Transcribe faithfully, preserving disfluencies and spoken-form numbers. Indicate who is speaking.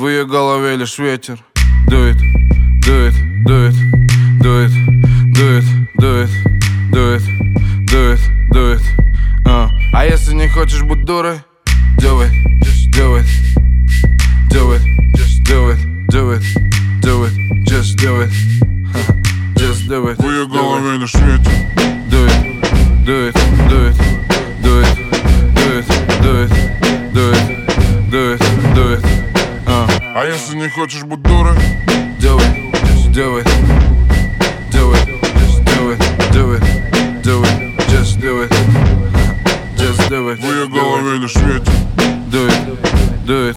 Speaker 1: В ее голове лишь ветер. Do it, do it, do it, do it, do it, do it, do it, do it, do it. uh. А если не хочешь быть дурой, do it, just do it, do it, just do it, do it, do it, just do it, just do it.
Speaker 2: В ее голове лишь ветер.
Speaker 1: Do it, do it, do it, do it, do it, do it, do it, do it, do it. uh.
Speaker 2: А если не хочешь быть дурой,
Speaker 1: Do it, just do it.